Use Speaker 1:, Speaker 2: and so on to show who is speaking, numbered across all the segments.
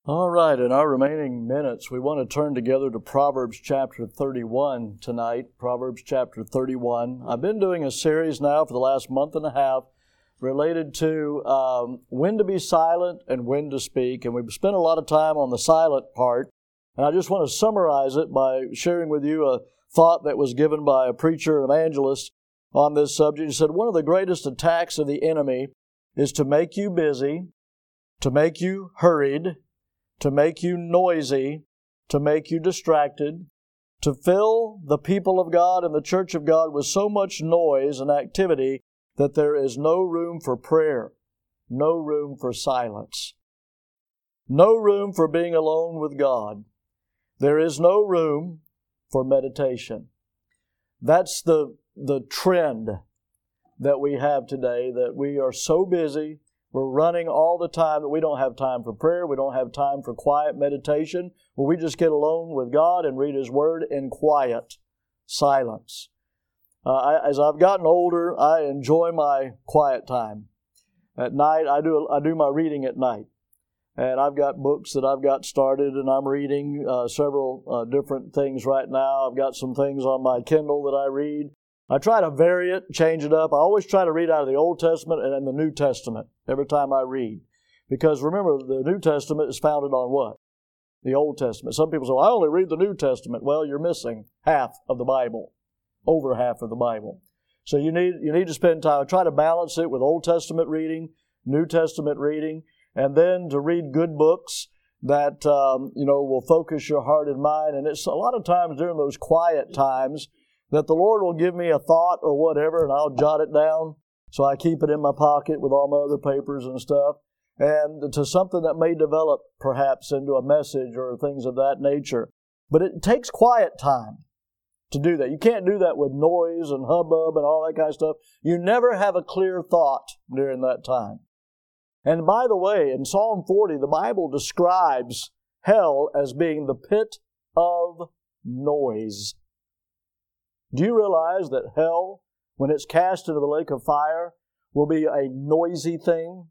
Speaker 1: All right, in our remaining minutes, we want to turn together to Proverbs chapter 31 tonight. Proverbs chapter 31. I've been doing a series now for the last month and a half related to when to be silent and when to speak. And we've spent a lot of time on the silent part. And I just want to summarize it by sharing with you a thought that was given by a preacher, evangelist, on this subject. He said, one of the greatest attacks of the enemy is to make you busy, to make you hurried, to make you noisy, to make you distracted, to fill the people of God and the church of God with so much noise and activity that there is no room for prayer, no room for silence, no room for being alone with God. There is no room for meditation. That's the trend that we have today, that we are so busy. We're running all the time that we don't have time for prayer. We don't have time for quiet meditation, where we just get alone with God and read His Word in quiet silence. As I've gotten older, I enjoy my quiet time. At night, I do my reading at night. And I've got books that I've got started, and I'm reading several different things right now. I've got some things on my Kindle that I read. I try to vary it, change it up. I always try to read out of the Old Testament and the New Testament every time I read. Because remember, the New Testament is founded on what? The Old Testament. Some people say, well, I only read the New Testament. Well, you're missing half of the Bible, over half of the Bible. So you need to spend time. I try to balance it with Old Testament reading, New Testament reading, and then to read good books that will focus your heart and mind. And it's a lot of times during those quiet times that the Lord will give me a thought or whatever, and I'll jot it down. So I keep it in my pocket with all my other papers and stuff, and to something that may develop perhaps into a message or things of that nature. But it takes quiet time to do that. You can't do that with noise and hubbub and all that kind of stuff. You never have a clear thought during that time. And by the way, in Psalm 40, the Bible describes hell as being the pit of noise. Do you realize that hell, when it's cast into the lake of fire, will be a noisy thing?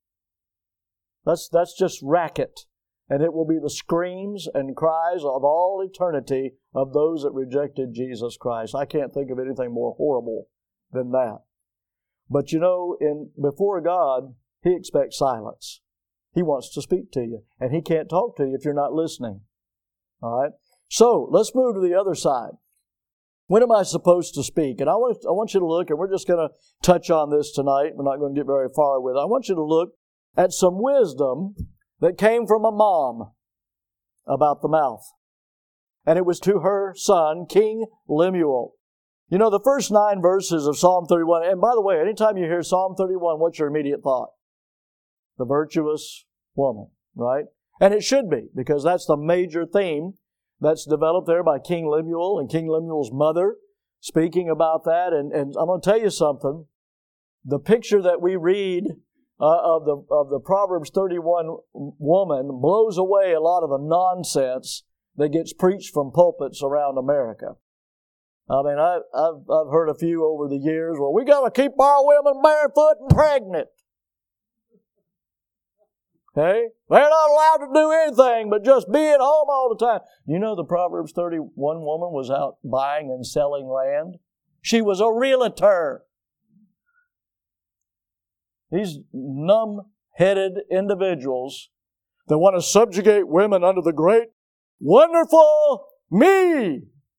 Speaker 1: That's just racket. And it will be the screams and cries of all eternity of those that rejected Jesus Christ. I can't think of anything more horrible than that. But before God, He expects silence. He wants to speak to you. And He can't talk to you if you're not listening. All right? So, let's move to the other side. When am I supposed to speak? And I want you to look, and we're just going to touch on this tonight. We're not going to get very far with it. I want you to look at some wisdom that came from a mom about the mouth. And it was to her son, King Lemuel. The first 9 verses of Psalm 31, and by the way, anytime you hear Psalm 31, what's your immediate thought? The virtuous woman, right? And it should be, because that's the major theme that's developed there by King Lemuel and King Lemuel's mother, speaking about that. And I'm going to tell you something. The picture that we read of the Proverbs 31 woman blows away a lot of the nonsense that gets preached from pulpits around America. I mean, I've heard a few over the years. Well, we got to keep our women barefoot and pregnant. Okay? They're not allowed to do anything but just be at home all the time. The Proverbs 31 woman was out buying and selling land. She was a realtor. These numb-headed individuals that want to subjugate women under the great, wonderful me.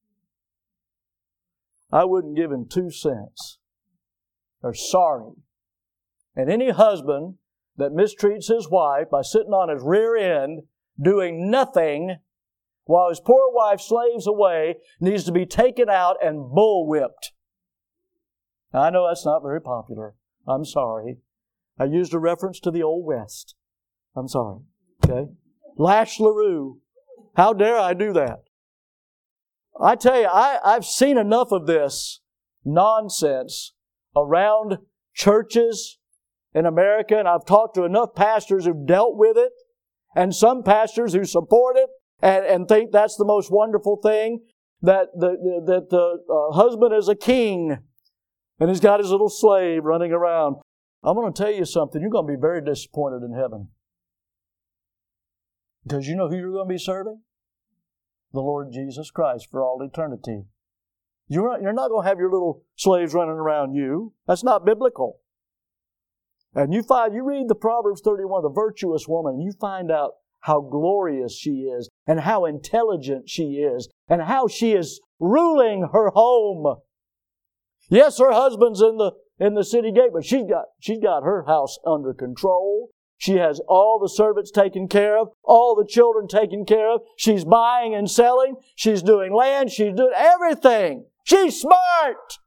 Speaker 1: I wouldn't give him 2 cents. They're sorry. And any husband that mistreats his wife by sitting on his rear end, doing nothing, while his poor wife slaves away, needs to be taken out and bullwhipped. Now, I know that's not very popular. I'm sorry. I used a reference to the Old West. I'm sorry. Okay? Lash LaRue. How dare I do that? I tell you, I've seen enough of this nonsense around churches in America, and I've talked to enough pastors who've dealt with it, and some pastors who support it and think that's the most wonderful thing, that the husband is a king and he's got his little slave running around. I'm going to tell you something. You're going to be very disappointed in heaven. Because you know who you're going to be serving? The Lord Jesus Christ for all eternity. You're not going to have your little slaves running around you. That's not biblical. And you read the Proverbs 31, the virtuous woman, and you find out how glorious she is, and how intelligent she is, and how she is ruling her home. Yes, her husband's in the city gate, but she's got her house under control. She has all the servants taken care of, all the children taken care of. She's buying and selling. She's doing land. She's doing everything. She's smart.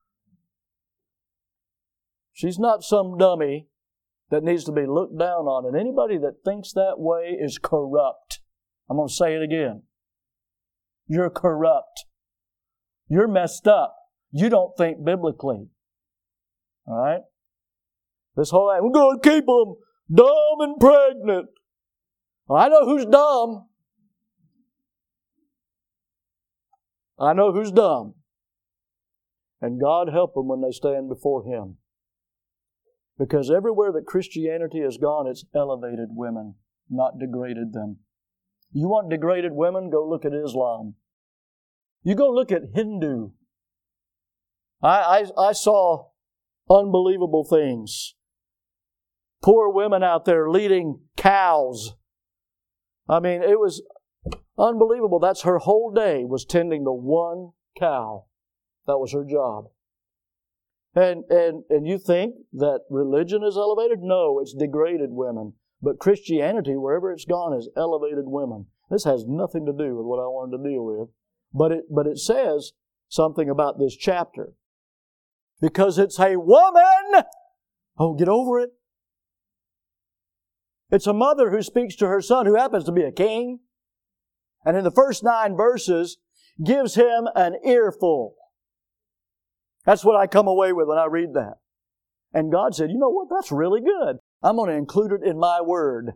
Speaker 1: She's not some dummy that needs to be looked down on. And anybody that thinks that way is corrupt. I'm going to say it again. You're corrupt. You're messed up. You don't think biblically. All right? This whole we're going to keep them dumb and pregnant. Well, I know who's dumb. I know who's dumb. And God help them when they stand before Him. Because everywhere that Christianity has gone, it's elevated women, not degraded them. You want degraded women? Go look at Islam. You go look at Hindu. I saw unbelievable things. Poor women out there leading cows. I mean, it was unbelievable. That's her whole day, was tending to one cow. That was her job. And you think that religion is elevated? No, it's degraded women. But Christianity, wherever it's gone, has elevated women. This has nothing to do with what I wanted to deal with. But it says something about this chapter. Because it's a woman! Oh, get over it. It's a mother who speaks to her son, who happens to be a king. And in the first 9 verses, gives him an earful. That's what I come away with when I read that. And God said, you know what? That's really good. I'm going to include it in my word.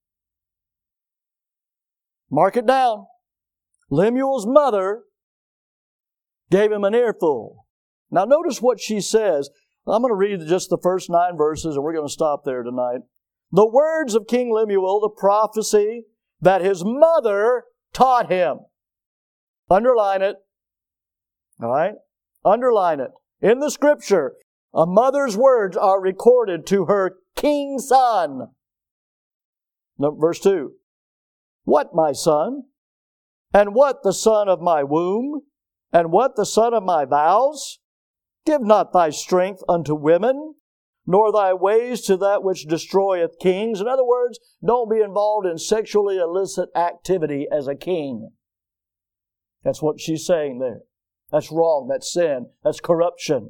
Speaker 1: Mark it down. Lemuel's mother gave him an earful. Now notice what she says. I'm going to read just the first 9 verses and we're going to stop there tonight. The words of King Lemuel, the prophecy that his mother taught him. Underline it. All right? Underline it. In the Scripture, a mother's words are recorded to her king son. Verse 2. What, my son? And what the son of my womb? And what the son of my vows? Give not thy strength unto women, nor thy ways to that which destroyeth kings. In other words, don't be involved in sexually illicit activity as a king. That's what she's saying there. That's wrong. That's sin. That's corruption.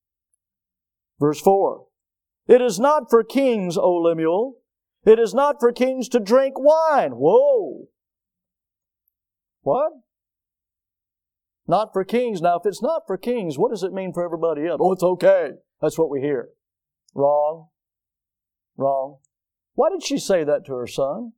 Speaker 1: Verse 4. It is not for kings, O Lemuel. It is not for kings to drink wine. Whoa. What? Not for kings. Now, if it's not for kings, what does it mean for everybody else? Oh, it's okay. That's what we hear. Wrong. Wrong. Why did she say that to her son?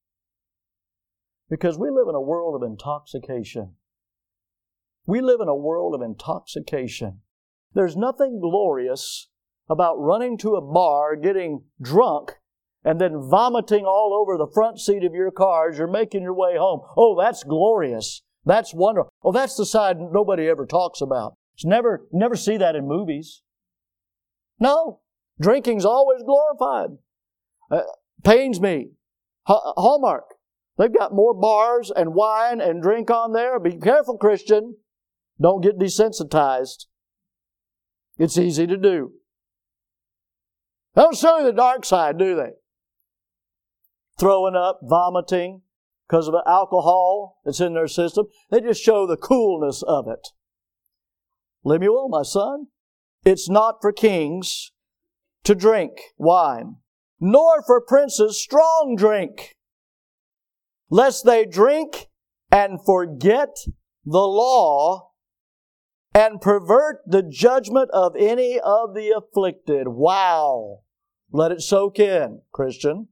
Speaker 1: Because we live in a world of intoxication. We live in a world of intoxication. There's nothing glorious about running to a bar, getting drunk, and then vomiting all over the front seat of your car as you're making your way home. Oh, that's glorious. That's wonderful. Oh, that's the side nobody ever talks about. It's never see that in movies. No. Drinking's always glorified. Pains me. Hallmark. They've got more bars and wine and drink on there. Be careful, Christian. Don't get desensitized. It's easy to do. They don't show you the dark side, do they? Throwing up, vomiting because of the alcohol that's in their system. They just show the coolness of it. Lemuel, my son, it's not for kings to drink wine, nor for princes strong drink, lest they drink and forget the law and pervert the judgment of any of the afflicted. Wow. Let it soak in, Christian.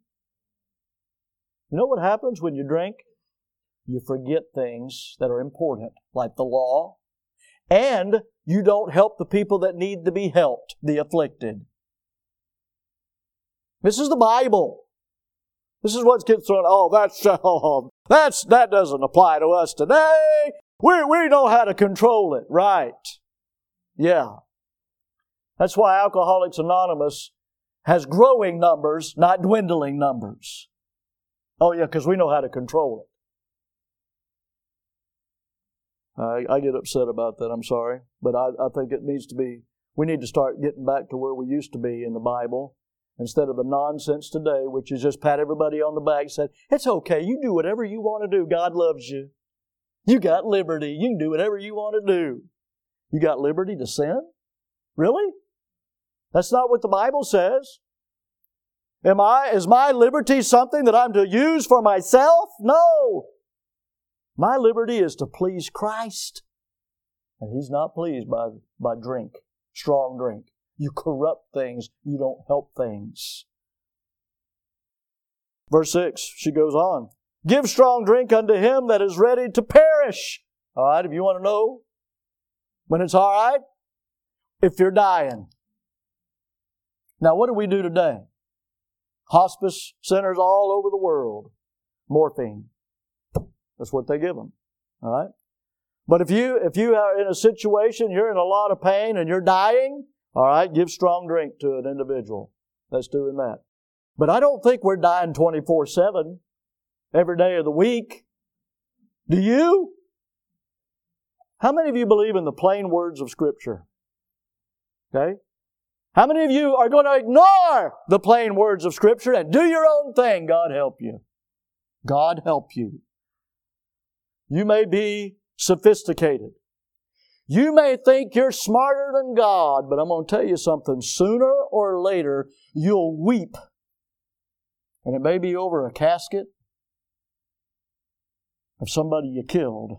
Speaker 1: You know what happens when you drink? You forget things that are important, like the law, and you don't help the people that need to be helped, the afflicted. This is the Bible. This is what gets thrown. That doesn't apply to us today. We know how to control it. Right. Yeah. That's why Alcoholics Anonymous has growing numbers, not dwindling numbers. Oh yeah, because we know how to control it. I get upset about that, I'm sorry. But I think we need to start getting back to where we used to be in the Bible. Instead of the nonsense today, which is just pat everybody on the back and say, it's okay, you do whatever you want to do. God loves you. You got liberty. You can do whatever you want to do. You got liberty to sin? Really? That's not what the Bible says. Is my liberty something that I'm to use for myself? No. My liberty is to please Christ. And He's not pleased by drink, strong drink. You corrupt things. You don't help things. Verse 6, she goes on. Give strong drink unto him that is ready to perish. All right, if you want to know when it's all right, if you're dying. Now, what do we do today? Hospice centers all over the world. Morphine. That's what they give them. All right? But if you are in a situation, you're in a lot of pain and you're dying, all right, give strong drink to an individual that's doing that. But I don't think we're dying 24/7 every day of the week. Do you? How many of you believe in the plain words of Scripture? Okay? How many of you are going to ignore the plain words of Scripture and do your own thing? God help you. God help you. You may be sophisticated. You may think you're smarter than God, but I'm going to tell you something. Sooner or later, you'll weep. And it may be over a casket of somebody you killed.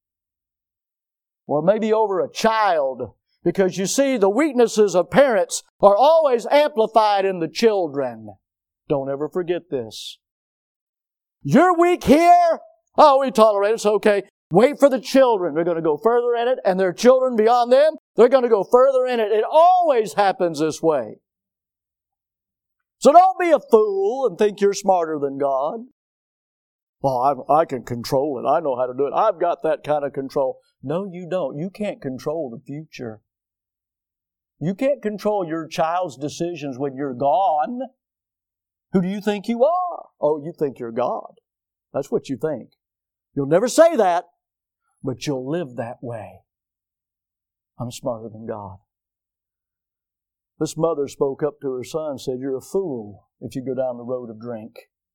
Speaker 1: Or maybe over a child. Because you see, the weaknesses of parents are always amplified in the children. Don't ever forget this. You're weak here? Oh, we tolerate it. It's okay. Wait for the children. They're going to go further in it, and their children beyond them, they're going to go further in it. It always happens this way. So don't be a fool and think you're smarter than God. Well, I can control it. I know how to do it. I've got that kind of control. No, you don't. You can't control the future. You can't control your child's decisions when you're gone. Who do you think you are? Oh, you think you're God. That's what you think. You'll never say that, but you'll live that way. I'm smarter than God. This mother spoke up to her son and said, you're a fool if you go down the road of drink.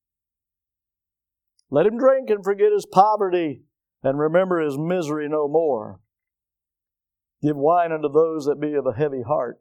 Speaker 1: Let him drink and forget his poverty and remember his misery no more. Give wine unto those that be of a heavy heart.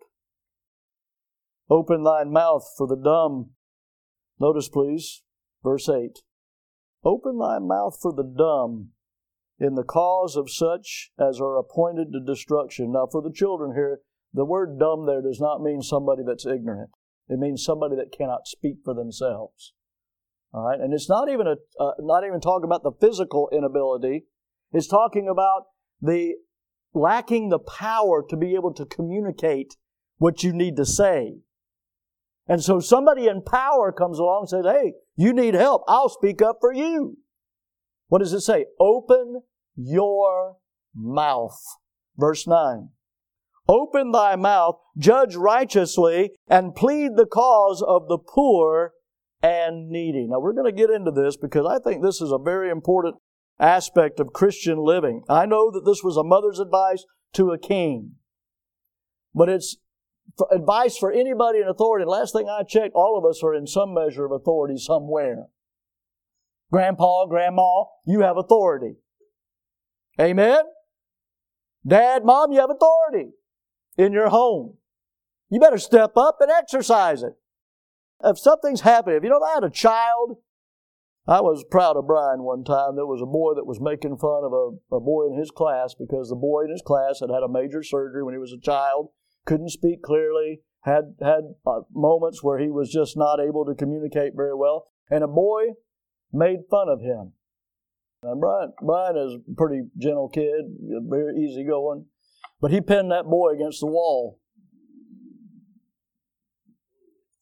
Speaker 1: Open thine mouth for the dumb. Notice, please, verse 8. Open thy mouth for the dumb in the cause of such as are appointed to destruction. Now, for the children here, the word dumb there does not mean somebody that's ignorant. It means somebody that cannot speak for themselves. All right, and it's not even talking about the physical inability. It's talking about the lacking the power to be able to communicate what you need to say. And so somebody in power comes along and says, hey, you need help. I'll speak up for you. What does it say? Open your mouth. Verse 9. Open thy mouth, judge righteously, and plead the cause of the poor and needy. Now we're going to get into this because I think this is a very important aspect of Christian living. I know that this was a mother's advice to a king. But it's advice for anybody in authority. Last thing I checked, all of us are in some measure of authority somewhere. Grandpa, Grandma, you have authority. Amen? Dad, Mom, you have authority in your home. You better step up and exercise it. If something's happening, I had a child, I was proud of Brian one time. There was a boy that was making fun of a boy in his class because the boy in his class had had a major surgery when he was a child, couldn't speak clearly, had moments where he was just not able to communicate very well, and a boy made fun of him. And Brian is a pretty gentle kid, very easygoing, but he pinned that boy against the wall.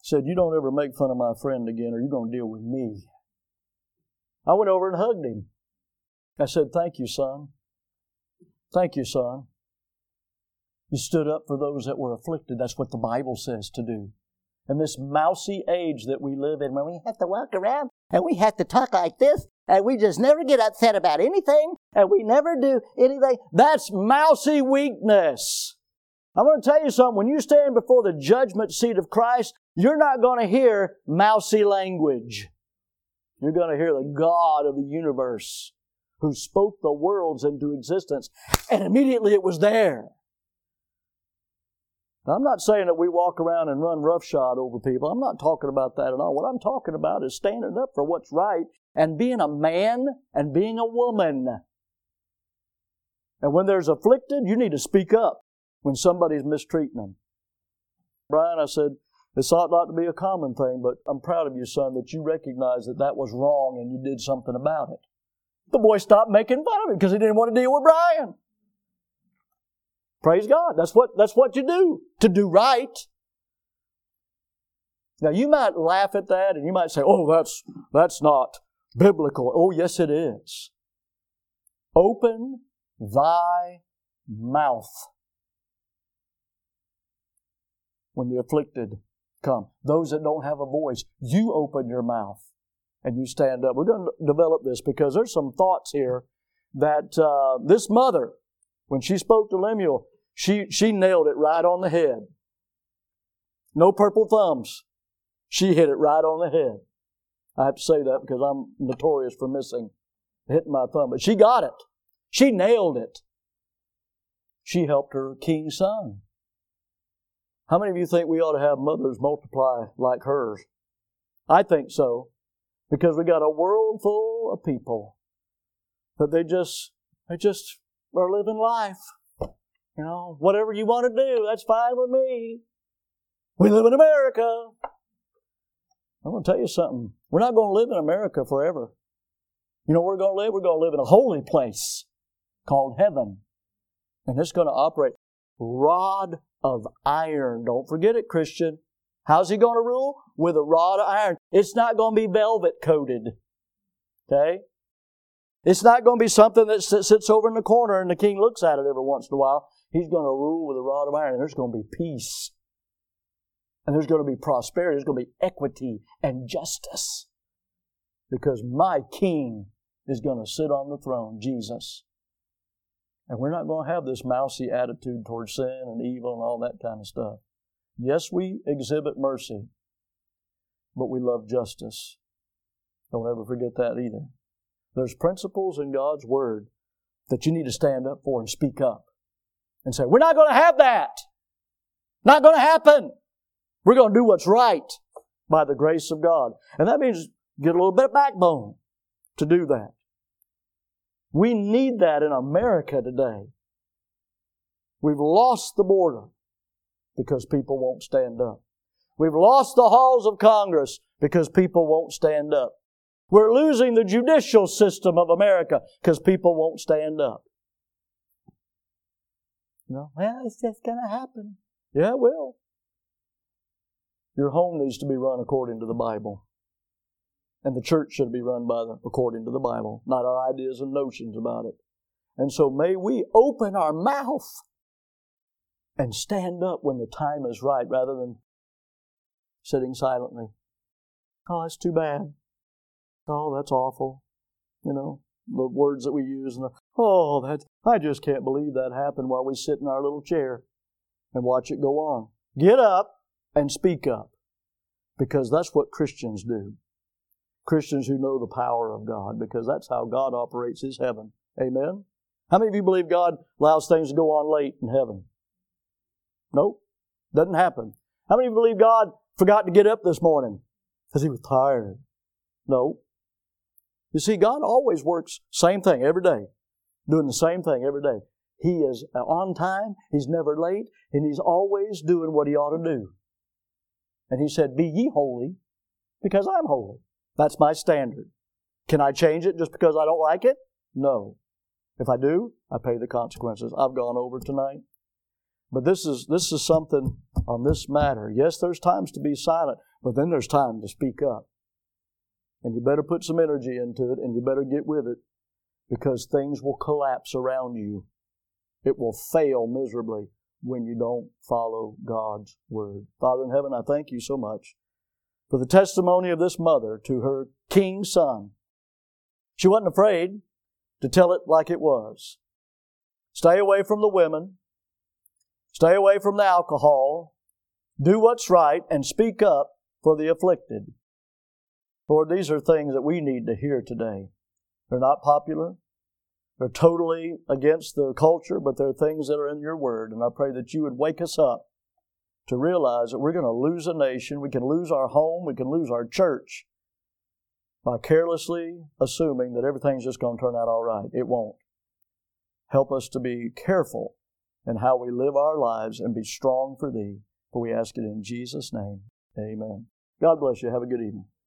Speaker 1: said, "You don't ever make fun of my friend again or you're going to deal with me." I went over and hugged him. I said, "Thank you, son. Thank you, son. You stood up for those that were afflicted." That's what the Bible says to do. In this mousy age that we live in, when we have to walk around and we have to talk like this, and we just never get upset about anything, and we never do anything, that's mousy weakness. I'm going to tell you something. When you stand before the judgment seat of Christ, you're not going to hear mousy language. You're going to hear the God of the universe who spoke the worlds into existence, and immediately it was there. Now, I'm not saying that we walk around and run roughshod over people. I'm not talking about that at all. What I'm talking about is standing up for what's right and being a man and being a woman. And when there's afflicted, you need to speak up when somebody's mistreating them. Brian, I said, this ought not to be a common thing, but I'm proud of you, son, that you recognize that that was wrong and you did something about it. The boy stopped making fun of him because he didn't want to deal with Brian. Praise God. That's what you do, to do right. Now, you might laugh at that and you might say, "Oh, that's not biblical." Oh, yes, it is. Open thy mouth when the afflicted come. Those that don't have a voice, you open your mouth and you stand up. We're going to develop this because there's some thoughts here that this mother, when she spoke to Lemuel, she nailed it right on the head. No purple thumbs. She hit it right on the head. I have to say that because I'm notorious for hitting my thumb. But she got it. She nailed it. She helped her king's son. How many of you think we ought to have mothers multiply like hers? I think so. Because we got a world full of people that they just are living life. You know, whatever you want to do, that's fine with me. We live in America. I'm going to tell you something. We're not going to live in America forever. You know where we're going to live? We're going to live in a holy place called heaven. And it's going to operate. Rod of iron. Don't forget it, Christian. How's He going to rule? With a rod of iron. It's not going to be velvet coated. Okay? It's not going to be something that sits over in the corner and the king looks at it every once in a while. He's going to rule with a rod of iron, and there's going to be peace. And there's going to be prosperity. There's going to be equity and justice. Because my king is going to sit on the throne, Jesus. And we're not going to have this mousy attitude towards sin and evil and all that kind of stuff. Yes, we exhibit mercy, but we love justice. Don't ever forget that either. There's principles in God's Word that you need to stand up for and speak up and say, we're not going to have that. Not going to happen. We're going to do what's right by the grace of God. And that means get a little bit of backbone to do that. We need that in America today. We've lost the border because people won't stand up. We've lost the halls of Congress because people won't stand up. We're losing the judicial system of America because people won't stand up. You know, well, it's just going to happen. Yeah, it will. Your home needs to be run according to the Bible. And the church should be run according to the Bible, not our ideas and notions about it. And so may we open our mouth and stand up when the time is right rather than sitting silently. Oh, that's too bad. Oh, that's awful. You know, the words that we use. I just can't believe that happened while we sit in our little chair and watch it go on. Get up and speak up, because that's what Christians do. Christians who know the power of God, because that's how God operates His heaven. Amen? How many of you believe God allows things to go on late in heaven? Nope. Doesn't happen. How many of you believe God forgot to get up this morning because He was tired? No. You see, God always works same thing every day, doing the same thing every day. He is on time, He's never late, and He's always doing what He ought to do. And He said, be ye holy, because I'm holy. That's my standard. Can I change it just because I don't like it? No. If I do, I pay the consequences. I've gone over tonight. But this is something on this matter. Yes, there's times to be silent, But then there's time to speak up. And you better put some energy into it, and you better get with it, because things will collapse around you. It will fail miserably when you don't follow God's Word. Father in heaven, I thank you so much for the testimony of this mother to her king son. She wasn't afraid to tell it like it was. Stay away from the women. Stay away from the alcohol. Do what's right and speak up for the afflicted. Lord, these are things that we need to hear today. They're not popular. They're totally against the culture, but they're things that are in your Word. And I pray that you would wake us up to realize that we're going to lose a nation. We can lose our home. We can lose our church by carelessly assuming that everything's just going to turn out all right. It won't. Help us to be careful in how we live our lives and be strong for Thee. For we ask it in Jesus' name. Amen. God bless you. Have a good evening.